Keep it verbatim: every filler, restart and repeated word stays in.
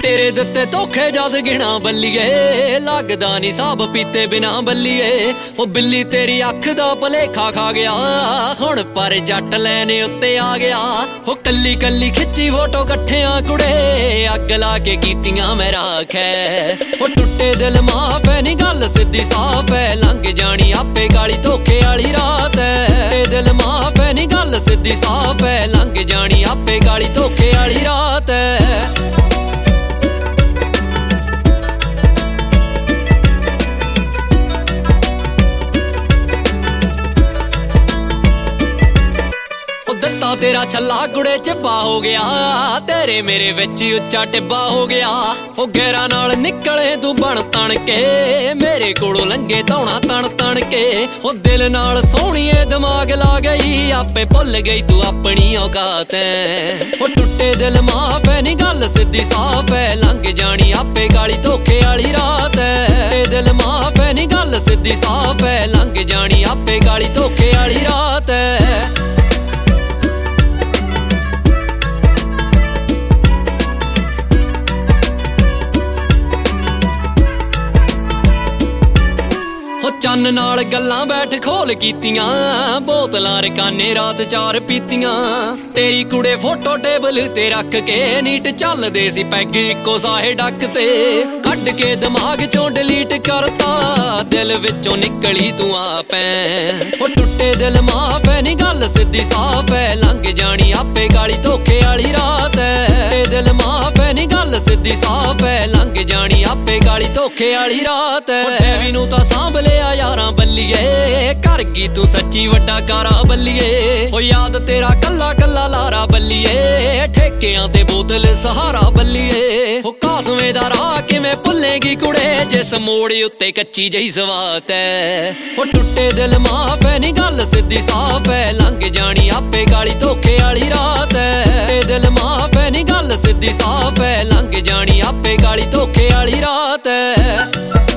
तेरे दिते धोखे जद गिना बल्लीए लगदा नी साब पीते बिना बल्लीए ओ बिल्ली तेरी अख दा भलेखा खा गया हुण पर जट लैने उत्ते आ गया ओ कल्ली कल्ली खिच्ची फोटो कट्ठियां कुड़े अग ला के कीतियां मैं राखै ओ टुट्टे दिल माफ है नी गल सीधी साफ है लंघ जानी आपे गाली धोखे वाली रात है दिल माफ है नी गल सीधी साफ है लंघ जानी आपे गाली धोखे वाली रात है। तेरा छला गुड़े चिब्बा हो गया तेरे मेरे विच उच्चा टिब्बा हो गया ओ गैरा नाल निकले तू बन तन के मेरे कोलों लंघे धौना तन तन के ओ दिल नाल सोहणीए दिमाग ला गई आपे भुल गई तू अपनी औकात ओ टुट्टे दिल माफ है नी गल सीधी साफ है लंघ जानी आपे गाली धोखे वाली रात है दिल माफ है नी गल सीधी साफ है लंघ जानी आपे गाली धोखे वाली रात है। चन्न नाल गल्लां बैठ खोल कीतियां बोतलां रकाने रात चार पीतियां तेरी कुड़े फोटो टेबल ते रख के नीट चलदे सी पैग इक्को साहे डक ते कढ के दिमाग चों डिलीट करता दिल विचों निकली तू आपै ओ टुट्टे दिल माफ है नी गल सीधी साफ है लंघ जानी आपे गाली धोखे वाली रात है दिल माफ है नी गल सीधी साफ है लंघ जानी आपे गाली धोखे वाली रात है। डेवी नूं तां सांभ लिया यारां बल्लीए कर गई तू सच्ची वड्डा कारा बल्लीए ओ याद तेरा कल्ला कल्ला लारा बल्लीए ठेकियां ते बोतल सहारा बल्लीए ओ कासवें दा राह किवें भुल्लेगी कुड़े जिस मोड़ उत्ते कच्ची जही सवात है ओ टुट्टे दिल माफ है नी गल सीधी साफ है लंघ जानी आपे गाली धोखे वाली रात है दिल माफ है नी गल सीधी साफ है लंघ जानी आपे गाली धोखे वाली रात है।